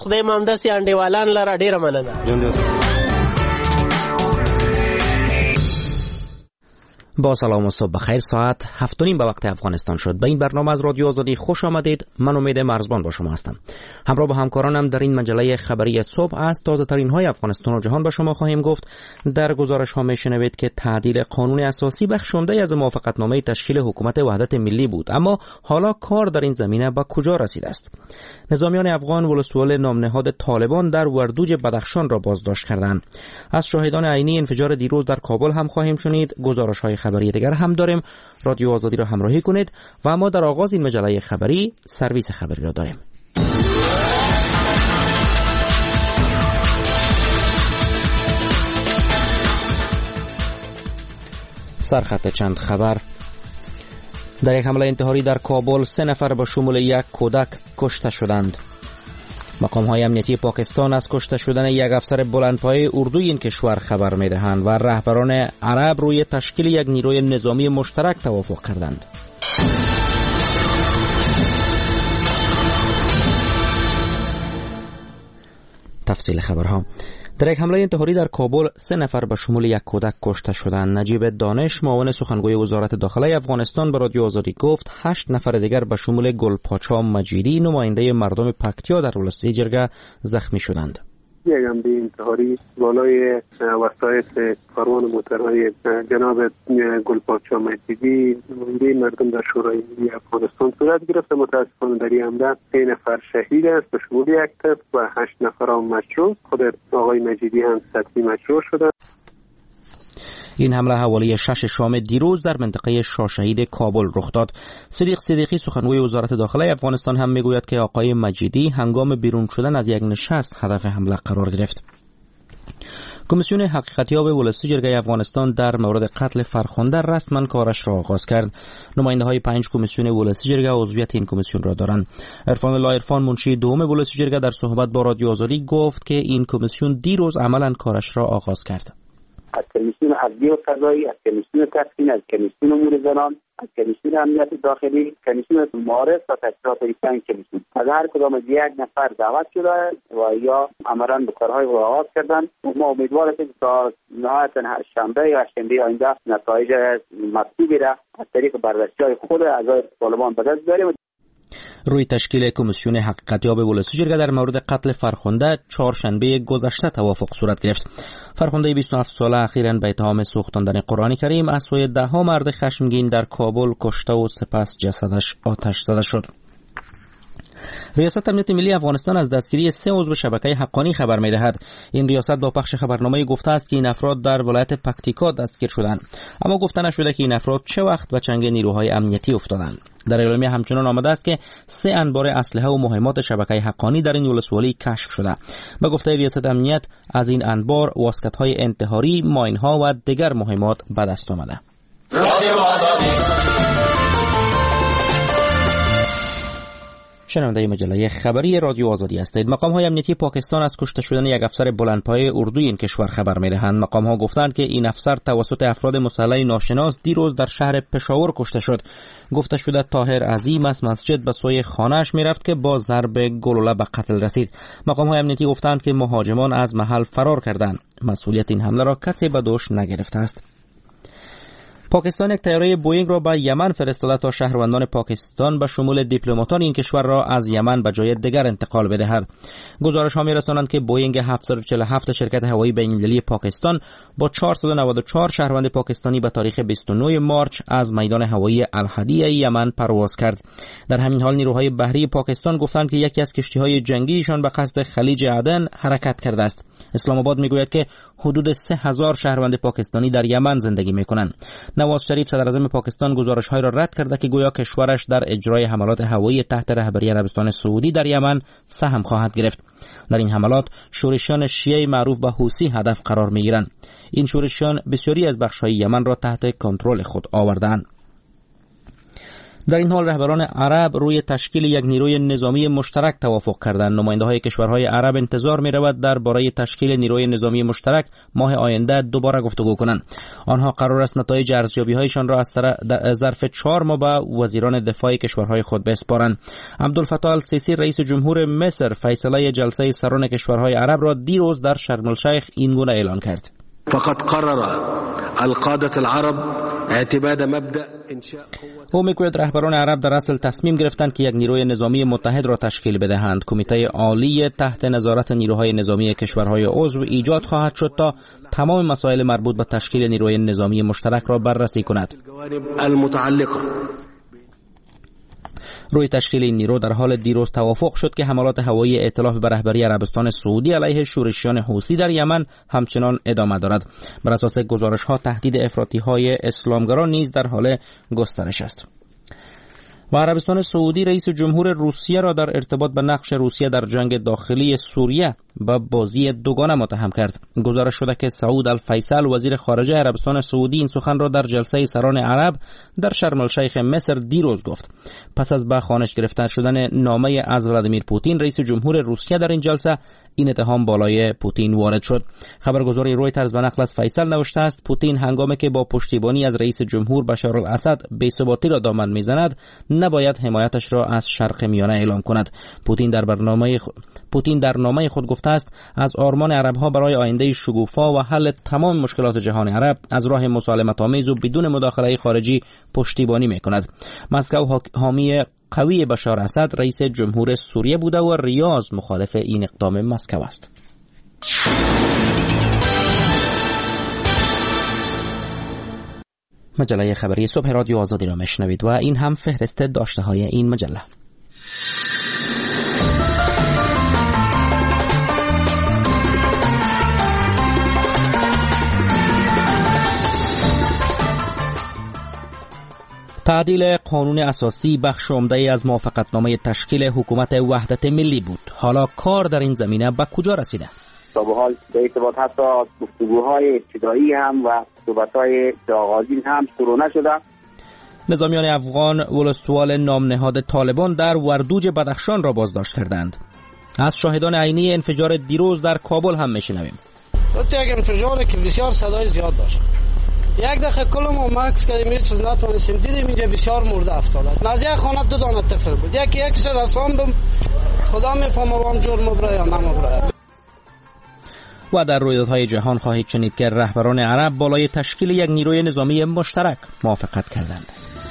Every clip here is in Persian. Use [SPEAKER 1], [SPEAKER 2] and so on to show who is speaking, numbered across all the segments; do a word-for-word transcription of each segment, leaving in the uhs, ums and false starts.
[SPEAKER 1] خدای مام داسې انډیوالان لره ډیره مننه.
[SPEAKER 2] با سلام و صبح بخیر. ساعت هفت و نیم به وقت افغانستان شد. به این برنامه از رادیو آزادی خوش آمدید. من امید مرزبان با شما هستم. همراه با همکارانم در این مجله خبری صبح از تازه ترین های افغانستان و جهان به شما خواهیم گفت. در گزارش ها میشنوید که تعدیل قانون اساسی بخشنده از موافقتنامه تشکیل حکومت وحدت ملی بود، اما حالا کار در این زمینه به کجا رسیده است؟ نظامیان افغان ولسوالی نامنهاد طالبان در وردوج بدخشان را بازداشت کردند. از شاهدان عینی انفجار دیروز در کابل هم خواهیم شنید. گزارش های خبری دیگر هم داریم. رادیو آزادی را همراهی کنید و اما در آغاز این مجله خبری سرویس خبری را داریم. سرخط چند خبر. در یک حمله انتحاری در کابل سه نفر به شمول یک کودک کشته شدند. مقام‌های امنیتی پاکستان از کشته شدن یک افسر بلندپایه اردوی این کشور خبر می‌دهند و رهبران عرب روی تشکیل یک نیروی نظامی مشترک توافق کردند. تفصیل خبرها. در یک حمله انتحاری در کابل سه نفر به شمول یک کودک کشته شدند. نجیب دانش معاون سخنگوی وزارت داخله افغانستان به رادیو آزادی گفت هشت نفر دیگر به شمول گلپاچا مجیدی نماینده مردم پکتیا در ولایت جرگه زخمی شدند.
[SPEAKER 3] یک حمله انتحاری بالای وسایط کاروان موترهای جناب گلپاچا مجیدی نماینده مردم در شورای ملی افغانستان صورت گرفت. متاسفانه در این حمله سه نفر شهید است به شمول یک طفل و هشت نفر هم مجروح. خود آقای مجیدی هم سطحی مجروح شدند.
[SPEAKER 2] این حمله حوالی شش شام دیروز در منطقه شاهشهید کابل رخ داد. صدیق صدیقی سخنگوی وزارت داخله افغانستان هم میگوید که آقای مجیدی هنگام بیرون شدن از یک نشست هدف حمله قرار گرفت. کمیسیون حقیقتیاب ولایت جرگه افغانستان در مورد قتل فرخنده رسما کارش را آغاز کرد. نماینده های پنج کمیسیون ولایت جرگه عضویت این کمیسیون را دارند. عرفان الله عرفان منشی دوم ولایت جرگه در صحبت با رادیو آزادی گفت که این کمیسیون دیروز عملا کارش را آغاز کرد.
[SPEAKER 4] از کمیسیون عدلیه و قضایی، از کمیسیون تسکین، از کمیسیون امور زنان، از کمیسیون امنیت داخلی، کمیسیون معارف و تشکیلات پنج کمیسیون از هر کدام از یک نفر دعوت شده و یا عملاً به کارهای را آغاز کردند. ما امیدواریم که تا نهایت شنبه یا شنبه آینده نتایج مطلوبی را از طریق بررسی‌های خود اعضای پارلمان به دست بیاریم.
[SPEAKER 2] روی تشکیل کمیسیون حقیقتیاب ولایت جرگه در مورد قتل فرخنده چهارشنبه گذشته توافق صورت گرفت. فرخنده بیست و هفت ساله اخیراً به اتهام سوختاندن قرآن کریم از سوی ده ها مرد خشمگین در کابل کشته و سپس جسدش آتش زده شد. ریاست امنیت ملی افغانستان از دستگیری سه عضو شبکه حقانی خبر می‌دهد. این ریاست با پخش خبرنامه گفته است که این افراد در ولایت پکتیکا دستگیر شدند، اما گفته نشده که این افراد چه وقت به چنگ نیروهای امنیتی افتادند. در اعلامیه همچنان آمده است که سه انبار اسلحه و مهمات شبکه حقانی در این ولسوالی کشف شده. به گفته ریاست امنیت از این انبار واسکت‌های انتحاری، ماین‌ها و دیگر مهمات به دست آمده. شنونده مجله خبری رادیو آزادی هستید. مقام‌های امنیتی پاکستان از کشته شدن یک افسر بلندپایه اردوی این کشور خبر می‌دهند. مقام‌ها گفتند که این افسر توسط افراد مسلح ناشناس دیروز در شهر پشاور کشته شد. گفته شده طاهر عظیم از مسجد به سوی خانه‌اش می‌رفت که با ضرب گلوله به قتل رسید. مقام‌های امنیتی گفتند که مهاجمان از محل فرار کردند. مسئولیت این حمله را کسی به دوش نگرفته است. پاکستان یک طیاره بوئینگ را به یمن فرستاده تا شهروندان پاکستان به شمول دیپلماتان این کشور را از یمن به جای دیگر انتقال بدهد. گزارش ها می‌رسانند که بوئینگ هفتصد و چهل و هفت شرکت هوایی بین‌المللی پاکستان با چهارصد و نود و چهار شهروند پاکستانی به تاریخ بیست و نه مارس از میدان هوایی الحدیده یمن پرواز کرد. در همین حال نیروهای بحری پاکستان گفتند که یکی از کشتی‌های جنگیشان به قصد خلیج عدن حرکت کرده است. اسلام آباد میگوید که حدود سه هزار شهروند پاکستانی در یمن زندگی می‌کنند. نواز شریف صدر اعظم پاکستان گزارش‌های را رد کرده که گویا کشورش در اجرای حملات هوایی تحت رهبری عربستان سعودی در یمن سهم خواهد گرفت. در این حملات شورشیان شیعه معروف به حوثی هدف قرار می‌گیرند. این شورشیان بسیاری از بخش‌های یمن را تحت کنترل خود آوردند. در این حال رهبران عرب روی تشکیل یک نیروی نظامی مشترک توافق کردند. نماینده‌های کشورهای عرب انتظار می‌رود درباره تشکیل نیروی نظامی مشترک ماه آینده دوباره گفتگو کنند. آنها قرار است نتایج ارزیابی‌هایشان را از ظرف چهار ماه به وزیران دفاع کشورهای خود بسپارند. عبدالفتاح السیسی رئیس جمهور مصر فیصله جلسه سران کشورهای عرب را دیروز در شرم الشیخ اینگونه اعلان کرد:
[SPEAKER 5] فقط قرر القادة العرب اعتماد مبدأ انشاء
[SPEAKER 2] او میگوید رهبران عرب در اصل تصمیم گرفتند که یک نیروی نظامی متحد را تشکیل بدهند. کمیته عالی تحت نظارت نیروهای نظامی کشورهای عضو ایجاد خواهد شد تا تمام مسائل مربوط به تشکیل نیروی نظامی مشترک را بررسی کند.
[SPEAKER 5] المتعلقه
[SPEAKER 2] روی تشکیل این نیرو در حال دیروز توافق شد که حملات هوایی ائتلاف به رهبری عربستان سعودی علیه شورشیان حوثی در یمن همچنان ادامه دارد. بر اساس گزارش‌ها تهدید افراطی‌های اسلامگرا نیز در حال گسترش است. و عربستان سعودی رئیس جمهور روسیه را در ارتباط به نقش روسیه در جنگ داخلی سوریه با بازی دوگانه متهم کرد. گزارش شده که سعود الفیصل وزیر خارجه عربستان سعودی این سخن را در جلسه سران عرب در شرم الشیخ مصر دیروز گفت. پس از به خوانش گرفته شدن نامه از ولادیمیر پوتین رئیس جمهور روسیه در این جلسه، این اتهام بالای پوتین وارد شد. خبرگزاری رویترز به نقل از فیصل نوشته است پوتین هنگامی که با پشتیبانی از رئیس جمهور بشار الاسد بی‌ثباتی را دامن میزند نباید حمایتش را از شرق میانه اعلام کند. پوتین در برنامه خ... پوتین در نامه خود گفته است از آرمان عرب‌ها برای آینده شگوفا و حل تمام مشکلات جهان عرب از راه مسالمت‌آمیز و بدون مداخله خارجی پشتیبانی می‌کند. مسکو حامی قوی بشار اسد رئیس جمهور سوریه بوده و ریاض مخالف این اقدام مسکو است. مجله خبری صبح رادیو آزادی را میشنوید و این هم فهرست داشته های این مجله. تعدیل قانون اساسی بخش عمده از موافقتنامه تشکیل حکومت وحدت ملی بود. حالا کار در این زمینه به کجا رسیده؟
[SPEAKER 4] تا به حال به ارتباط حتی گفتگوهای ابتدایی هم و صحبت‌های آغازین هم شروع نشده.
[SPEAKER 2] نظامیان افغان ولسوال نام نهاد طالبان در وردوج بدخشان را بازداشت کردند. از شاهدان عینی انفجار دیروز در کابل هم میشنویم.
[SPEAKER 6] تو یک انفجاری که بسیار صدای زیاد داشت. یک دقیقه کلمو ماکس کردیم، هیچ چیز نتونستیم، دیدیم اینجا بسیار مرده افتاد. نزدیک خانه دو دانه طفل بود. یکی یکیش رساندم، خدا میفهمه وام جور مبره یا نمبره.
[SPEAKER 2] و در رویدادهای جهان خواهید شنید که رهبران عرب بالای تشکیل یک نیروی نظامی مشترک موافقت کردند.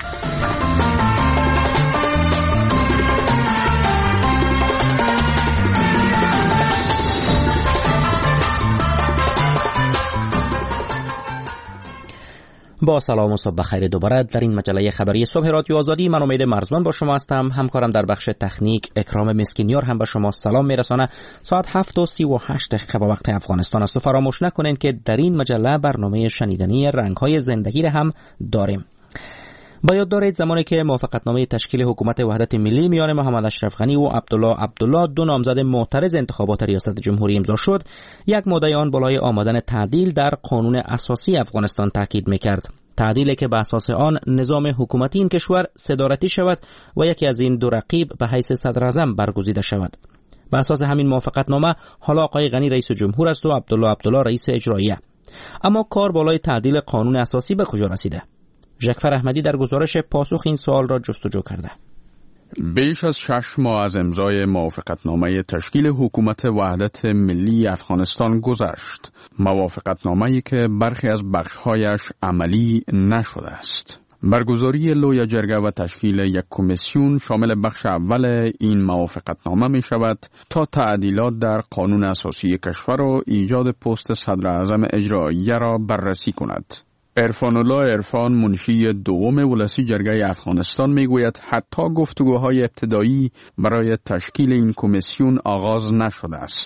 [SPEAKER 2] با سلام و صبح بخیر دوباره در این مجله خبری صبح رادیو آزادی. من امید مرزبان با شما هستم. همکارم در بخش تکنیک اکرام مسکینیار هم به شما سلام میرسانه. ساعت هفت و سی و هشت دقیقه به وقت افغانستان است و فراموش نکنید که در این مجله برنامه شنیدنی رنگ‌های زندگی را هم داریم. با یاد دارید زمانی که موافقتنامه تشکیل حکومت وحدت ملی میان محمد اشرف غنی و عبدالله عبدالله دو نامزد معترض انتخابات ریاست جمهوری امضا شد، یک مادۀ آن بالای آمدن تعدیل در قانون اساسی افغانستان تاکید میکرد. تعدیلی که به اساس آن نظام حکومتی این کشور صدارتی شود و یکی از این دو رقیب به حیث صدر اعظم برگزیده شود. به اساس همین موافقتنامه حالا آقای غنی رئیس جمهور است و عبدالله عبدالله رئیس اجراییه. اما کار بالای تعدیل قانون اساسی به کجا رسیده؟ ژکفر احمدی در گزارش پاسخ این سوال را جستجو کرده.
[SPEAKER 7] بیش از شش ماه از امضای موافقتنامه تشکیل حکومت وحدت ملی افغانستان گذشت. موافقتنامه‌ای که برخی از بخش‌هایش عملی نشده است. برگزاری لوی جرگه و تشکیل یک کمیسیون شامل بخش اول این موافقتنامه می شود تا تعدیلات در قانون اساسی کشور و ایجاد پست صدر اعظم اجراییه را بررسی کند. عرفان الله عرفان منشی دوم ولسی جرگه افغانستان میگوید حتی گفتگوهای ابتدایی برای تشکیل این کمیسیون آغاز نشده است.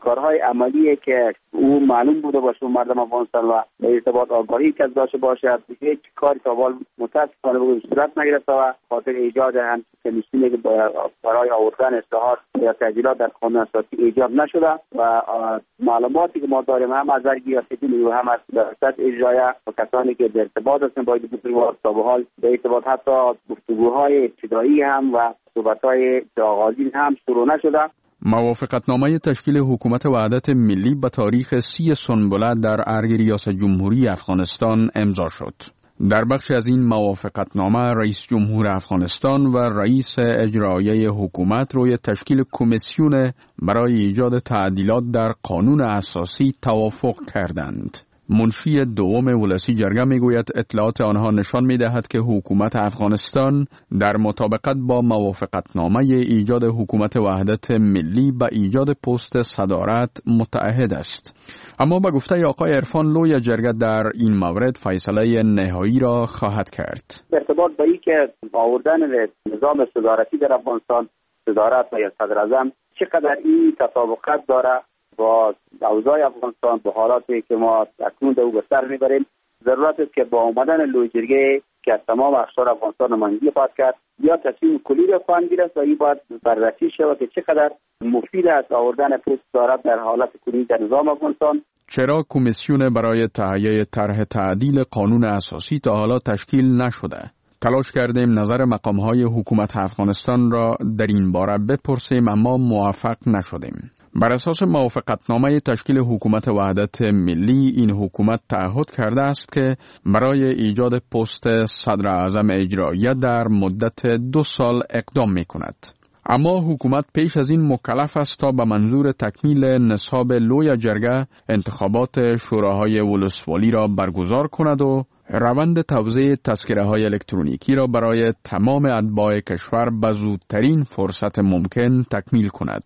[SPEAKER 4] کارهای عملیه که او معلوم بوده باشه مردم افغانستان و به ارتباط آگاهی که داشته باشه، هیچ کاری تا حال متاسفانه به صورت نگرفته و خاطر ایجاد هم کمیسیونی که برای آوردن اصلاحات یا تعدیلات در قانون اساسی ایجاد نشده و معلوماتی که ما داریم هم از ارگیاسیدین و هم از دست اجرایه و کسانی که در ارتباط هستن با بزرگوار تا به حال به ارتباط حتی گفتگوهای ابتدایی هم و صحبت‌های آغازین هم شروع نشده.
[SPEAKER 7] موافقتنامه تشکیل حکومت وحدت ملی به تاریخ سی سنبله در ارگ ریاست جمهوری افغانستان امضا شد. در بخش از این موافقتنامه رئیس جمهور افغانستان و رئیس اجرایه حکومت روی تشکیل کمیسیون برای ایجاد تعدیلات در قانون اساسی توافق کردند. منشی دوم ولسی جرگه میگوید اطلاعات آنها نشان میدهد که حکومت افغانستان در مطابقت با موافقتنامه ایجاد حکومت وحدت ملی به ایجاد پست صدارت متعهد است. اما به گفته آقای عرفان لوی جرگه در این مورد فیصله نهایی را خواهد کرد.
[SPEAKER 4] ارتباط به این که آوردن نظام صدارتی در افغانستان، صدارت و یا صدر اعظم چقدر این تطابقت داره با اوضاع افغانستان، با حالاتی که ما اکنون در او به سر میبریم، ضرورت است که با آمدن لوی جرگه که از تمام اقشار افغانستان نمایندگی خواهد کرد یا تصمیم کلی را خواهند گرفت و این باید بررسی شود که چقدر مفید است آوردن پست صدارت در حالت کنونی در نظام افغانستان.
[SPEAKER 7] چرا کمیسیون برای تهیه طرح تعدیل قانون اساسی تا حالا تشکیل نشده؟ تلاش کردیم نظر مقام‌های حکومت افغانستان را در این باره بپرسیم اما موفق نشدیم. بر اساس موافقتنامه تشکیل حکومت وحدت ملی این حکومت تعهد کرده است که برای ایجاد پست صدر اعظم اجراییه در مدت دو سال اقدام می کند. اما حکومت پیش از این مکلف است تا به منظور تکمیل نصاب لوی جرگه انتخابات شوراهای ولسوالی را برگزار کند و روند توزیع تذکره های الکترونیکی را برای تمام اتباع کشور به زودترین فرصت ممکن تکمیل کند.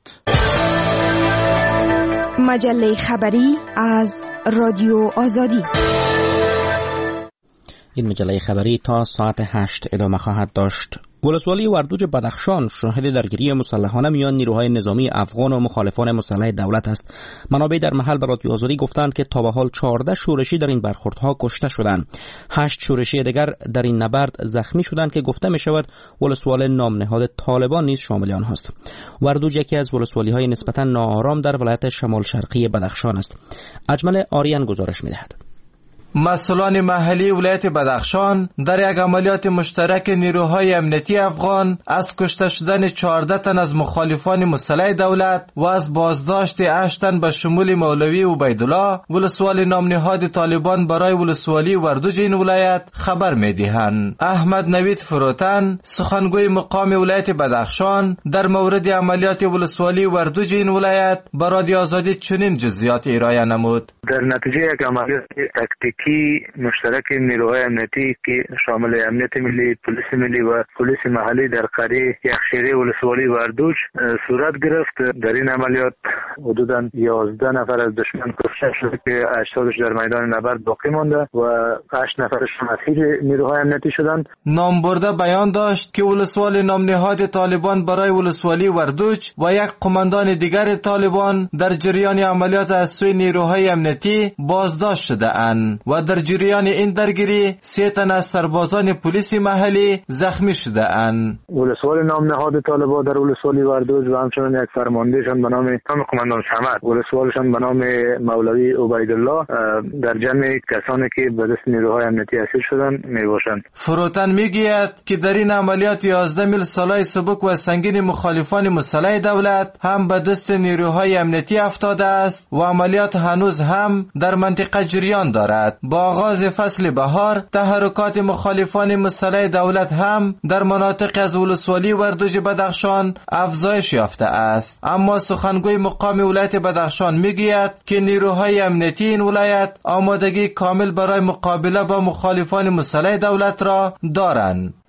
[SPEAKER 8] مجله خبری از رادیو آزادی.
[SPEAKER 2] این مجله خبری تا ساعت هشت ادامه خواهد داشت. ولسوالی وردوج بدخشان شاهد درگیری مسلحانه میان نیروهای نظامی افغان و مخالفان مسلح دولت است. منابع در محل به رادیو آزادی گفتند که تا به حال چهارده شورشی در این برخوردها کشته شدند. هشت شورشی دیگر در این نبرد زخمی شدند که گفته می شود ولسوال نام نهاد طالبان نیز شامل آنهاست. وردوج یکی از ولسوالی‌های نسبتا ناآرام در ولایت شمال شرقی بدخشان است. اجمل آریان گزارش می دهد.
[SPEAKER 9] مسئولان محلی ولایت بدخشان در یک عملیات مشترک نیروهای امنیتی افغان از کشته شدن چهارده تن از مخالفان مسلح دولت و از بازداشت هشت تن به شمول مولوی عبیدالله ولسوال نام نهاد طالبان برای ولسوالی وردوج این ولایت خبر می‌دهند. احمد نوید فروتن سخنگوی مقام ولایت بدخشان در مورد عملیات ولسوالی وردوج این ولایت به رادیو آزادی چنین جزئیات ارائه نمود.
[SPEAKER 3] در نتیجه یک عملیات تکتیکی مشترک نیروهای امنیتی که شامل امنیت ملی، پلیس ملی و پلیس محلی در قریه یخشیری ولسوالی وردوج صورت گرفت. در این عملیات حدوداً یازده نفر از دشمن کشته شد که هشتادش در میدان نبرد باقی مانده و هشت نفرش اسیر نیروهای امنیتی شدند.
[SPEAKER 9] نام برده بیان داشت که ولسوال نام نهاد طالبان برای ولسوالی وردوج و یک قماندان دیگر طالبان در جریان عملیات از سوی نیروهای امنیتی بازداشت شده اند و در جریان این درگیری سه تن از سربازان پلیس محلی زخمی شده اند.
[SPEAKER 3] ولسوال نام نهاد طالبان در ولسوالی وردوج و همچنین یک فرماندهشان به نام هم قماندان صمد، ولسوالشان به نام مولوی عبیدالله در جمع کسانی که به دست نیروهای امنیتی اسیر شدند میباشند.
[SPEAKER 9] فروتن میگوید که در این عملیات یازده میل سلاح سبک و سنگین مخالفان مسلح دولت هم به دست نیروهای امنیتی افتاده است و عملیات هنوز هم در منطقه جریان دارد. با آغاز فصل بهار تحرکات مخالفان مسلح دولت هم در مناطق از ولسوالی وردوج بدخشان افزایش یافته است. اما سخنگوی مقام ولایت بدخشان میگوید که نیروهای امنیتی این ولایت آمادگی کامل برای مقابله با مخالفان مسلح دولت را دارند.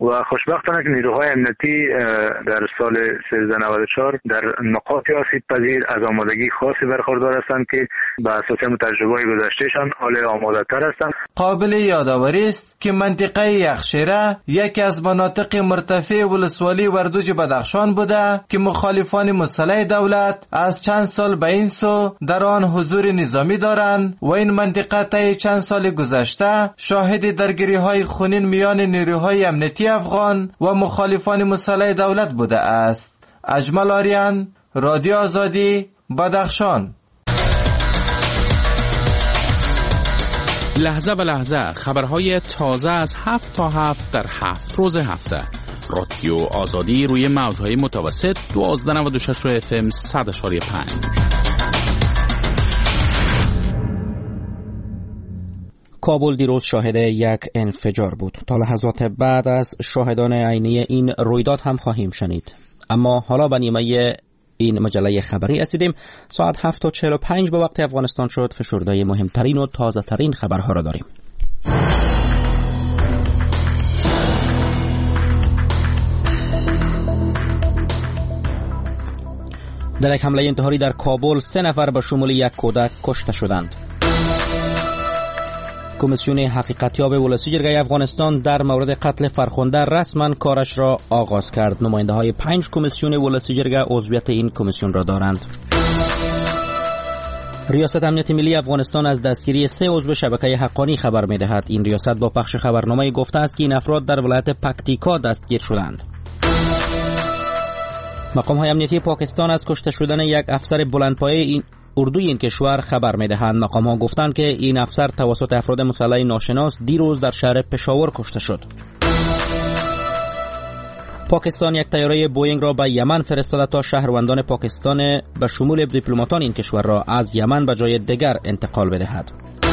[SPEAKER 3] و خوشبختانه که نیروهای امنیتی در سال سیزده نود و چهار در نقاط آسیب پذیر از آمادگی خاصی برخوردار هستند که به اساس تجربه‌های گذشتهشان حال آماده تر هستند.
[SPEAKER 9] قابل یادآوری است که منطقه یخشیره یکی از مناطق مرتفع ولسوالی وردوج بدخشان بوده که مخالفان مسلح دولت از چند سال به این سو در آن حضور نظامی دارند و این منطقه طی چند سال گذشته شاهد درگیری‌های خونین میان نیروهای امنیتی افغان و مخالفان مسلح دولت بوده است. اجمل آریان، رادیو آزادی، بدخشان.
[SPEAKER 7] لحظه به لحظه خبرهای تازه از هفت تا هفت در هفت روز هفته. رادیو آزادی روی موجهای متوسط دوازده نود و شش اف ام صد و پنج.
[SPEAKER 2] کابل دیروز شاهد یک انفجار بود. تا لحظات بعد از شاهدان عینی این رویداد هم خواهیم شنید. اما حالا به نیمه این مجله خبری رسیدیم. ساعت هفت و چهل و پنج به وقت افغانستان شد. فشرده مهمترین و تازه ترین خبرها را داریم. در یک حمله انتحاری در کابل سه نفر به شمول یک کودک کشته شدند. کمیسیون حقیقتیاب ولسی جرگه افغانستان در مورد قتل فرخنده رسما کارش را آغاز کرد. نماینده های پنج کمیسیون ولسی جرگه عضویت این کمیسیون را دارند. ریاست امنیت ملی افغانستان از دستگیری سه عضو شبکه حقانی خبر می دهد. این ریاست با پخش خبرنامه گفته است که این افراد در ولایت پکتیکا دستگیر شدند. مقام های امنیتی پاکستان از کشته شدن یک افسر بلندپایه این اردوی این کشور خبر می دهند. مقام ها گفتند که این افسر توسط افراد مسلح ناشناس دیروز در شهر پشاور کشته شد. پاکستان یک طیاره بوئینگ را به یمن فرستاده تا شهروندان پاکستان به شمول دیپلماتان این کشور را از یمن به جای دیگر انتقال بدهد.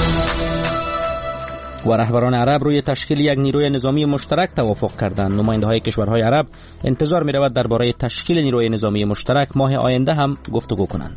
[SPEAKER 2] و رهبران عرب روی تشکیل یک نیروی نظامی مشترک توافق کردند. نماینده های کشورهای عرب انتظار می رود درباره تشکیل نیروی نظامی مشترک ماه آینده هم گفتگو کنند.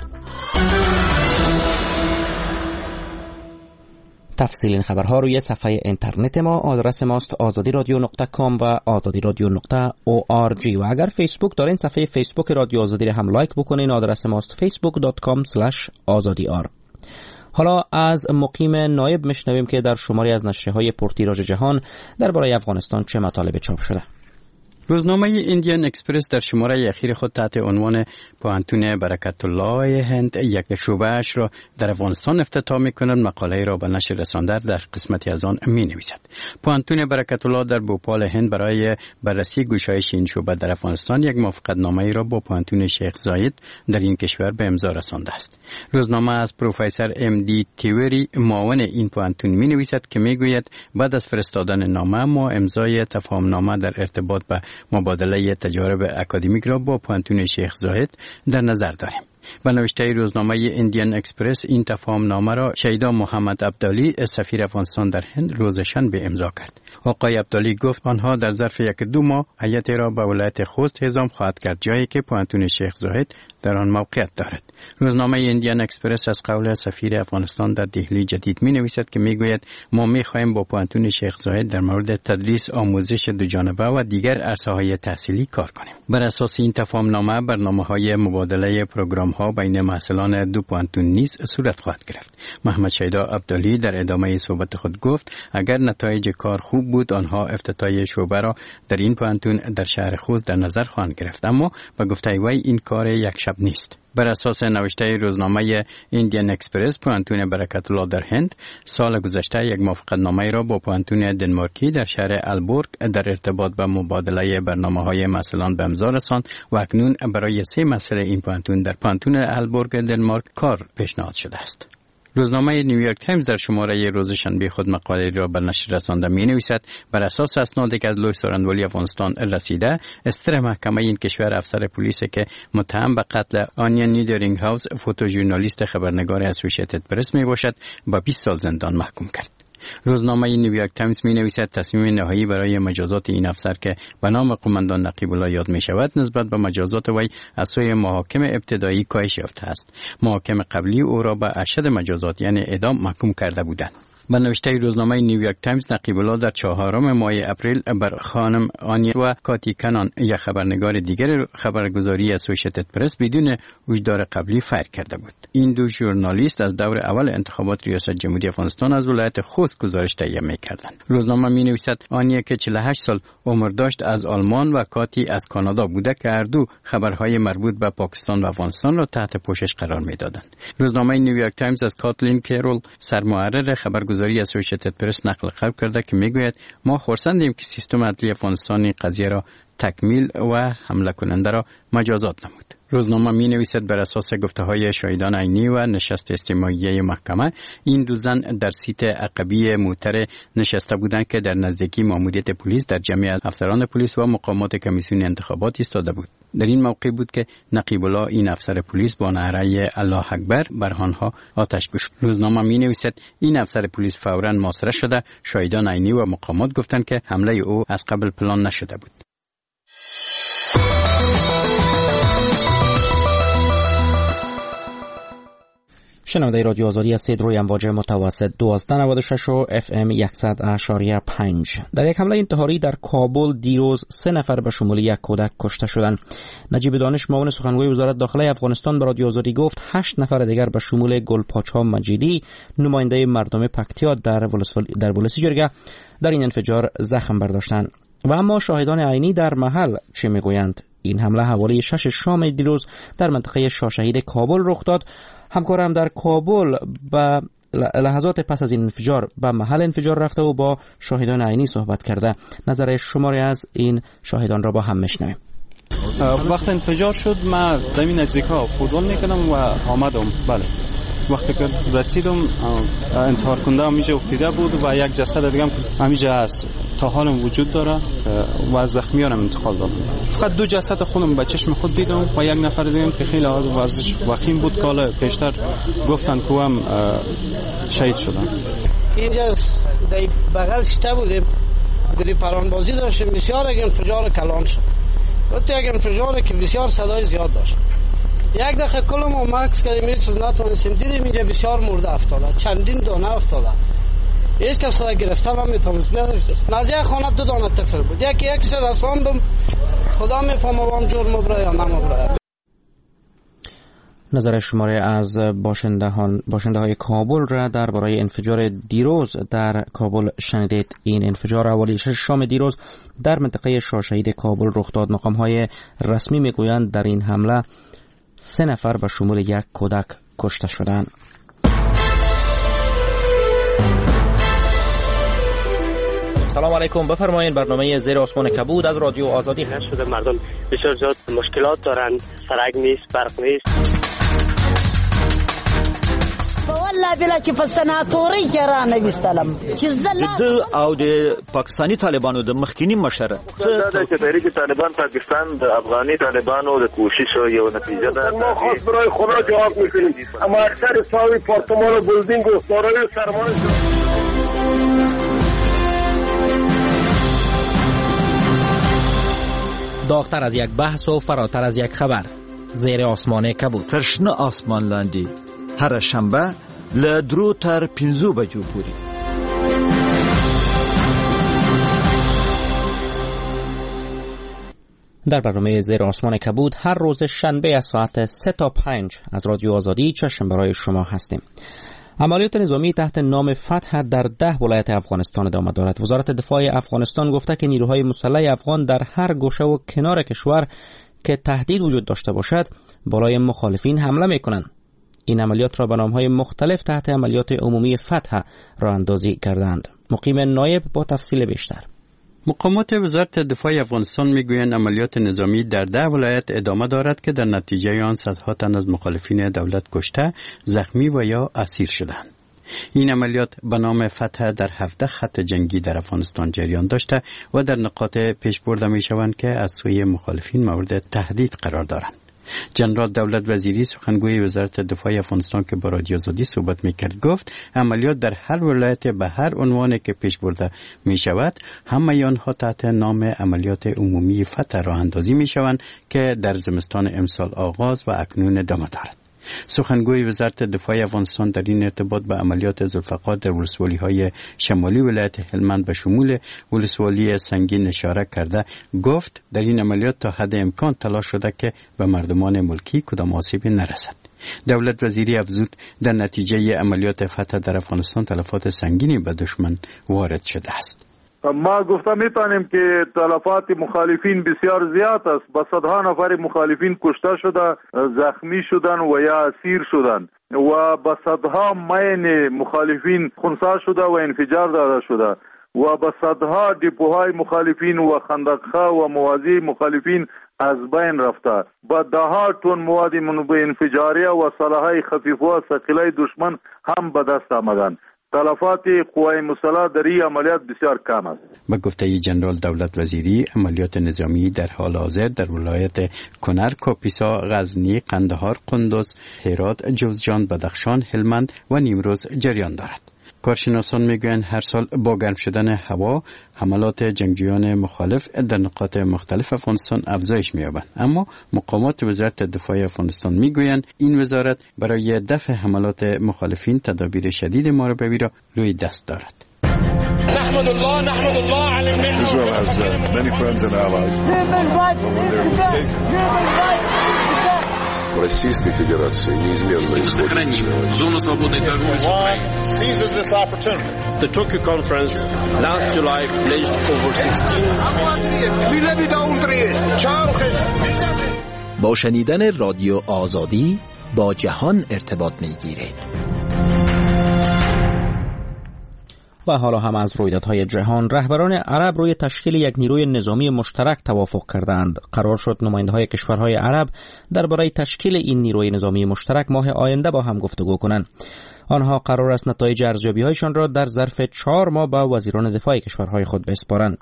[SPEAKER 2] تفصیل این خبرها روی صفحه اینترنت ما. آدرس ماست آزادی رادیو نقطه کام و آزادی رادیو نقطه او آر جی. و اگر فیسبوک دارین صفحه فیسبوک رادیو آزادی را هم لایک بکنین. آدرس ماست فیسبوک دات کام اسلش آزادی آر. حالا از مقیم نایب میشنویم که در شماری از نشریه‌های پرتیراژ جهان درباره افغانستان چه مطالب چاپ شده.
[SPEAKER 10] روزنامه ایندین اکسپرس در شماره اخیر خود تحت عنوان پوهنتون برکت الله هند یک شعبه‌اش را در افغانستان افتتاح می‌کند مقاله را به نشر رسانده در قسمتی از آن می‌نویسد. پوهنتون برکت الله در بوپال هند برای بررسی گشایش این شعبه در افغانستان یک موافقتنامه‌ای را با پوهنتون شیخ زاید در این کشور به امضا رسانده است. روزنامه از پروفسور ام دی تیوری معاون این پوهنتون می‌نویسد که می‌گوید بعد از فرستادن نامه ما امضای تفاهم‌نامه در ارتباط به مبادله تجارب اکادمیک را با پوهنتون شیخ زاید در نظر داریم. به نوشته روزنامه ایندین اکسپرس این تفاهمنامه را شیدا محمد عبدالی سفیر افغانستان در هند روز شنبه امضا کرد. آقای عبدالی گفت آنها در ظرف یک دو ماه هیئت را به ولایت خوست اعزام خواهد کرد، جایی که پوهنتون شیخ زاید در آن موقعیت دارد. روزنامه ایندین اکسپرس از قول سفیر افغانستان در دهلی جدید می نویسد که می گوید ما می خواهیم با پوهنتون شیخ زاید در مورد تدریس، آموزش دو جانبه و دیگر عرصه‌های تحصیلی کار کنیم. بر اساس این تفاهمنامه برنامه‌های مبادله پروگرام‌ها بین محصلان دو پوهنتون نیز صورت خواهد گرفت. محمد شیدا عبدالی در ادامه صحبت خود گفت اگر نتایج کار خوب بود آنها افتتاح شعبه را در این پوهنتون در شهر خوست در نظر خواهند گرفت، اما به گفته وی این کار یک شب نیست. بر اساس نوشته روزنامه ایندین اکسپرس پوهنتون برکت الله در هند سال گذشته یک موافقتنامه را با پوهنتون دنمارکی در شهر البورگ در ارتباط به مبادله برنامه‌های محصلان به امضا رساند و اکنون برای سه مسئله این پوهنتون در پوهنتون البورگ دنمارک کار پیشنهاد شده است. روزنامه نیویورک تایمز در شماره روز شنبه خود مقاله را به نشر رسانده می نویسد بر اساس اسنادی که از لوی سارنوالی افغانستان رسیده استر محکمه این کشور افسر پلیس که متهم به قتل آنیا نیدرینگ هاوس فوتو ژورنالیست خبرنگار اسوسییتد پرس می باشد به بیست سال زندان محکوم کرد. روزنامه نیویورک تایمز می نویسد تصمیم نهایی برای مجازات این افسر که به نام قماندان نقیب الله یاد می شود نسبت به مجازات وی از سوی محاکم ابتدایی کاهش یافته است. محاکم قبلی او را به اشد مجازات یعنی اعدام محکوم کرده بودند. به نوشته روزنامه نیویورک تایمز، نقیب الله در چهارم ماه اپریل بر خانم آنیا و کاتی کنان، یک خبرنگار دیگر خبرگزاری اسوسییتد پرس، بدون وجدان قبلی فایر کرده بود. این دو ژورنالیست از دور اول انتخابات ریاست جمهوری افغانستان از ولایت خوست گزارش تهیه می‌کردند. روزنامه می‌نویسد آنیا که چهل و هشت سال عمر داشت از آلمان و کاتی از کانادا بوده که هر دو خبرهای مربوط به پاکستان و افغانستان را تحت پوشش قرار می‌دادند. روزنامه نیویورک تایمز از کاتلین کیرول، سرمحرر خبرگزاری اسوسییتد پرس، نقل قول کرده که میگوید ما خرسندیم که سیستم عدلی افغانستانی قضیه را تکمیل و حمله کننده را مجازات نمود. روزنامه می نویسد بر اساس گفته های شاهدان عینی و نشست استماعی محکمه، این دو زن در سیت عقبی موتر نشسته بودند که در نزدیکی ماموریت پلیس در جمع از افسران پلیس و مقامات کمیسیون انتخابات ایستاده بود. در این موقع بود که نقیب الله، این افسر پلیس، با نعره الله اکبر بر آنها آتش گشود. روزنامه می نویسد این افسر پلیس فوراً محاصره شده. شاهدان عینی و مقامات گفتند که حمله او از قبل پلان نشده بود.
[SPEAKER 2] شنونده رادیو آزادی هستید. روی امواج متوسط دوازده نود و شش و اف ام صد اشاری پنج. در یک حمله انتحاری در کابل دیروز سه نفر به شمول یک کودک کشته شدند. نجیب دانش، معاون سخنگوی وزارت داخله افغانستان، به رادیو آزادی گفت هشت نفر دیگر به شمول گلپاچا مجیدی، نماینده مردم پکتیا در در ولسی جرگه، در این انفجار زخم برداشتند. و اما شاهدان عینی در محل چه میگویند؟ این حمله حوالی شش شام دیروز در منطقه شاهشهید کابل رخ داد. همکارم در کابل به لحظات پس از این انفجار به محل انفجار رفته و با شاهدان عینی صحبت کرده. نظر شماری از این شاهدان را با هم میشنویم.
[SPEAKER 11] وقت انفجار شد من زمین نزدیکا فوتبال میکنم و آمدم. بله، وقتی که رسیدم انتحار کننده همیشه افتیده بود و یک جسد دیگه هم همیشه هست تا حالم وجود داره و زخمیانم انتقال دادم. فقط دو جسد خودم به چشم خود دیدم و یک نفر دیگه که خیلی وضعش وخیم بود که حالا پیشتر گفتن که هم شهید شدن.
[SPEAKER 6] اینجا در بغل شته بودیم، گلی پرانبازی داشتیم، بسیار یک انفجار کلان شد. وقتی یک انفجار که بسیار صدای زیاد داشت، یک دقیقه کلمو مکس کردیم، هیچ چیز نتونستیم. دیدیم اینجا بسیار مرده افتاده، چندین دانه افتاده. هیچ کس خدا گرفتن هم میتونست. نزدیک خانه دو دانه طفل بود. یکی یکیش رساندم، خدا میفهمه وام جرم برای یا نمبرای.
[SPEAKER 2] نظر شماره از باشندهان باشنده های کابل را درباره انفجار دیروز در کابل شنیدید. این انفجار حوالی شش شام دیروز در منطقه شاهشهید کابل رخ داد. مقام های رسمی میگویند در این حمله سه نفر به شمول یک کودک کشته شدند. سلام علیکم، بفرمایید. برنامه زیر آسمان کبود از رادیو آزادی هست.
[SPEAKER 12] شده مردم بسیار زیاد مشکلات دارند، سرک نیست، برق نیست.
[SPEAKER 13] والله بلا چې په سناتوري کې را نه وستلم چې زله
[SPEAKER 14] د او د پاکستانی طالبانو د مخکینی مشره
[SPEAKER 15] دا چې تحریک طالبان پاکستان د افغاني طالبانو د کوشش یو نتیجه ده.
[SPEAKER 16] ما خاص برای خدا جواب میکنیم، اما اکثر ساوی پارتمان و بلدینگ و سارای سرمان
[SPEAKER 2] داغتر از یک بحث و فراتر از یک خبر. زیر آسمان کبود.
[SPEAKER 14] ترشنه آسمان لاندی هر شنبه له درو تر پنځو بجو پورې.
[SPEAKER 2] در برنامه زیر آسمان کبود هر روز شنبه از ساعت سه تا پنج از رادیو آزادی چشم برای شما هستیم. عملیات نظامی تحت نام فتح در ده ولایت افغانستان ادامه دارد. وزارت دفاع افغانستان گفته که نیروهای مسلح افغان در هر گوشه و کنار کشور که تهدید وجود داشته باشد بالای مخالفین حمله میکنند. این عملیات را به نام‌های مختلف تحت عملیات عمومی فتح راه اندازی کردند. مقیم نایب با تفصیل بیشتر.
[SPEAKER 10] مقامات وزارت دفاع افغانستان میگویند عملیات نظامی در ده ولایت ادامه دارد که در نتیجه آن صدها تن از مخالفین دولت کشته، زخمی و یا اسیر شدند. این عملیات به نام فتح در هفده خط جنگی در افغانستان جریان داشته و در نقاط پیش برده می شوند که از سوی مخالفین مورد تهدید قرار دارند. جنرال دولت وزیری سخنگوی وزارت دفاع افغانستان که با رادیو آزادی صحبت میکرد گفت عملیات در هر ولایت به هر عنوانی که پیش برده می شود همه آنها تحت نام عملیات عمومی فتح راه اندازی می شوند که در زمستان امسال آغاز و اکنون ادامه دارد. سخنگوی وزارت دفاع افغانستان در این ارتباط به عملیات ذوالفقار در ولسوالی‌های شمالی ولایت هلمند به شمول ولسوالی سنگین اشاره کرده گفت در این عملیات تا حد امکان تلاش شده که به مردمان ملکی کدام آسیبی نرسد. دولت وزیری افزود در نتیجه عملیات فتح در افغانستان تلفات سنگینی به دشمن وارد شده است.
[SPEAKER 17] ما گفته میتونیم که تلفات مخالفین بسیار زیاد است. به صدها نفر مخالفین کشته شده، زخمی شدن و یا اسیر شدن و به صدها مین مخالفین خنثی شده و انفجار داده شده و به صدها دیپوهای مخالفین و خندقها و موازی مخالفین از بین رفته. با ده ها تن مواد انفجاریه و سلاحهای خفیفه و ثقیله دشمن هم به دست آمدند. تلفات قوای مسلح در این عملیات بسیار کم است.
[SPEAKER 10] با گفته جنرال دولت وزیری، عملیات نظامی در حال حاضر در ولایت کنر، کاپیسا، غزنی، قندهار، قندوز، هرات، جوزجان، بدخشان، هلمند و نیمروز جریان دارد. کارشناسان میگویند هر سال با گرم شدن هوا حملات جنگجویان مخالف در نقاط مختلف افغانستان افزایش می‌یابند، اما مقامات وزارت دفاع افغانستان میگویند این وزارت برای دفع حملات مخالفین تدابیر شدید مراقبی را روی دست دارد.
[SPEAKER 18] نحمد الله نحمد الله على المنة. Israel has uh, many friends and allies. Российской Федерации неизменно
[SPEAKER 5] сохраним зону свободной торговли с Украиной.
[SPEAKER 18] Seizes this opportunity.
[SPEAKER 5] The Tokyo conference last July pledged over sixteen
[SPEAKER 19] با شنیدن رادیو آزادی با جهان ارتباط می‌گیرید.
[SPEAKER 2] و حالا هم از رویدادهای جهان. رهبران عرب روی تشکیل یک نیروی نظامی مشترک توافق کردند. قرار شد نماینده‌های کشورهای عرب درباره تشکیل این نیروی نظامی مشترک ماه آینده با هم گفتگو کنند. آنها قرار است نتایج ارزیابی‌هایشان را در ظرف چهار ماه با وزیران دفاع کشورهای خود بسپارند.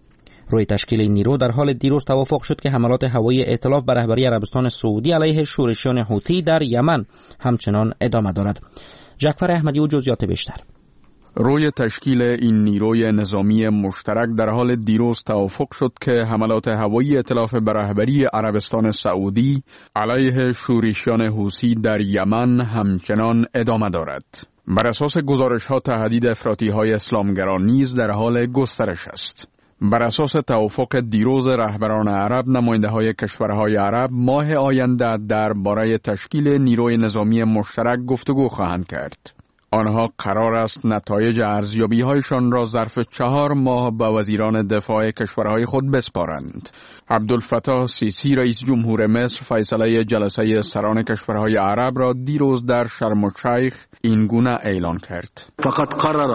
[SPEAKER 2] روی تشکیل این نیرو در حال دیروز توافق شد که حملات هوایی ائتلاف به رهبری عربستان سعودی علیه شورشیان حوثی در یمن همچنان ادامه دارد. جعفر احمدی و جزئیات بیشتر.
[SPEAKER 7] روی تشکیل این نیروی نظامی مشترک در حال دیروز توافق شد که حملات هوایی ائتلاف به رهبری عربستان سعودی علیه شورشیان حوثی در یمن همچنان ادامه دارد. بر اساس گزارش‌ها تهدید افراطی‌های اسلامگرا نیز در حال گسترش است. بر اساس توافق دیروز رهبران عرب، نماینده‌های کشورهای عرب ماه آینده درباره تشکیل نیروی نظامی مشترک گفتگو خواهند کرد. آنها قرار است نتایج ارزیابی‌هایشان را ظرف چهار ماه به وزیران دفاع کشورهای خود بسپارند. عبدالفتاح سیسی رئیس جمهور مصر فیصله جلسه سران کشورهای عرب را دیروز در شرم الشیخ این گونه اعلان کرد.
[SPEAKER 5] فقط قرر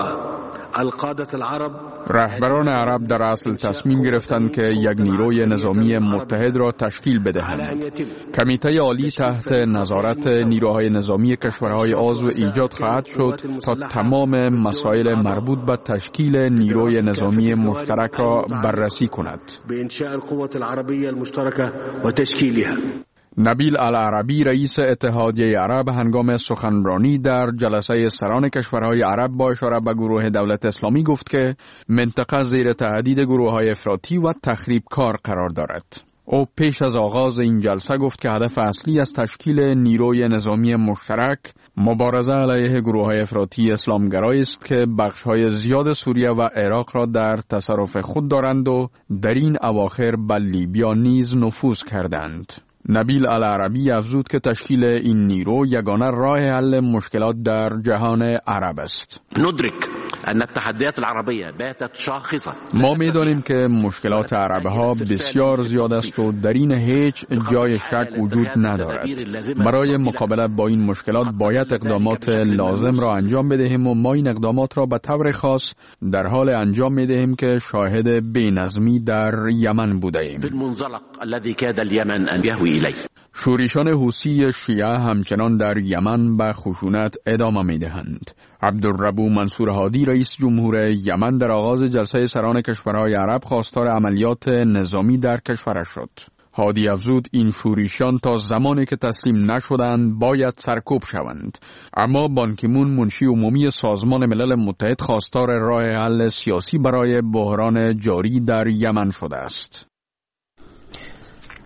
[SPEAKER 5] القادة العرب
[SPEAKER 7] رهبران عرب در اصل تصمیم گرفتند که یک نیروی نظامی متحد را تشکیل بدهند. کمیته عالی تحت نظارت نیروهای نظامی کشورهای عضو ایجاد خواهد شد تا تمام مسائل مربوط به تشکیل نیروی نظامی مشترک را بررسی کند.
[SPEAKER 5] به انشاء القوة العربية المشتركة و تشکیلها.
[SPEAKER 7] نبیل العربی رئیس اتحادیه عرب هنگام سخنرانی در جلسه سران کشورهای عرب با اشاره به گروه دولت اسلامی گفت که منطقه زیر تهدید گروه‌های افراطی و تخریبکار قرار دارد. او پیش از آغاز این جلسه گفت که هدف اصلی از تشکیل نیروی نظامی مشترک مبارزه علیه گروه‌های افراطی اسلامگرایی است که بخش‌های زیاد سوریه و عراق را در تصرف خود دارند و در این اواخر به لیبیا نیز نفوذ کردند. نبیل العربی افزود که تشکیل این نیرو یگانه راه حل مشکلات در جهان عرب است.
[SPEAKER 20] ندرک ان التحديات العربيه باتت شاخصه.
[SPEAKER 7] ما می‌دانیم که مشکلات عرب‌ها بسیار زیاد است و در این هیچ جای شک وجود ندارد. برای مقابله با این مشکلات باید اقدامات لازم را انجام بدهیم و ما این اقدامات را به طور خاص در حال انجام می‌دهیم که شاهد بی‌نظمی در یمن بوده‌ایم.
[SPEAKER 20] فی المنزلق الذي كاد اليمن ان يهوي الیه.
[SPEAKER 7] شورشیان حوثی شیعه همچنان در یمن به خشونت ادامه می‌دهند. عبدالربو منصور هادی رئیس جمهور یمن در آغاز جلسه سران کشورهای عرب خواستار عملیات نظامی در کشورش شد. هادی افزود این شورشیان تا زمانی که تسلیم نشدند باید سرکوب شوند. اما بان کی مون منشی عمومی سازمان ملل متحد خواستار راه حل سیاسی برای بحران جاری در یمن شده است.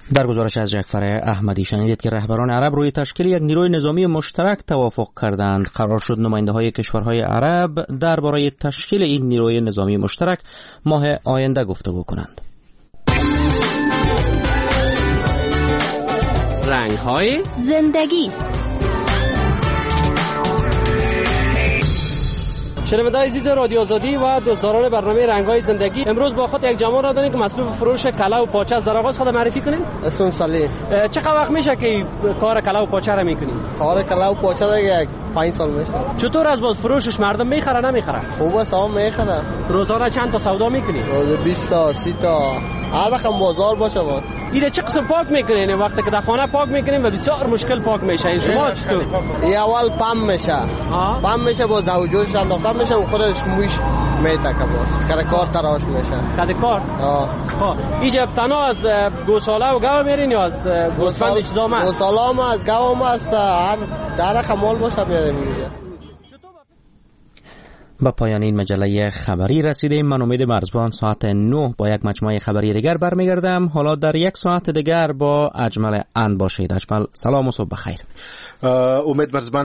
[SPEAKER 2] در گزارش از جعفر احمدی شنیدید که رهبران عرب روی تشکیل یک نیروی نظامی مشترک توافق کردند. قرار شد نماینده های کشورهای عرب درباره تشکیل این نیروی نظامی مشترک ماه آینده گفتگو کنند.
[SPEAKER 21] رنگ‌های
[SPEAKER 8] زندگی.
[SPEAKER 1] شنونده‌های عزیز رادیو آزادی و دوستداران برنامه رنگ‌های زندگی، امروز با خود یک جوان را داریم که مسئول فروش کلا و پاچه است. در آغاز خود معرفی کنید.
[SPEAKER 22] اسمم صالح.
[SPEAKER 1] چقدر وقت میشه که کار کلا و پاچه را میکنید؟
[SPEAKER 22] کار کلا و پاچه را یک پنج سال میشه.
[SPEAKER 1] چطور از باز فروشش مردم میخره نمیخره؟
[SPEAKER 22] خوب است، هم میخره.
[SPEAKER 1] روزانه چند تا سودا میکنید؟
[SPEAKER 22] روز بیست تا سی تا هر رقم بازار باشه. با
[SPEAKER 1] ایره چه قسم پاک میکنین؟ وقتی که در خانه پاک میکنین و بسیار مشکل پاک میشه. شما چطور؟
[SPEAKER 22] ای اول پم میشه. پم میشه با دوجوش انداخته میشه و خودش موش میتکه باز. کار کار تراش میشه.
[SPEAKER 1] کار کار؟
[SPEAKER 22] آه.
[SPEAKER 1] خب اینجا تنها از گوساله و گاو میرین یا از گوسفند چیزا هم هست؟
[SPEAKER 22] گوساله هم از گاو هم هست. هر در رقم مال باشه میریم اینجا.
[SPEAKER 2] با پایان این مجله خبری رسیدیم. من امید مرزبان ساعت نه با یک مجموعه خبری دیگر برمیگردم. حالا در یک ساعت دیگر با اجمل اند باشید. اجمل سلام و صبح بخیر.
[SPEAKER 23] امید مرزبان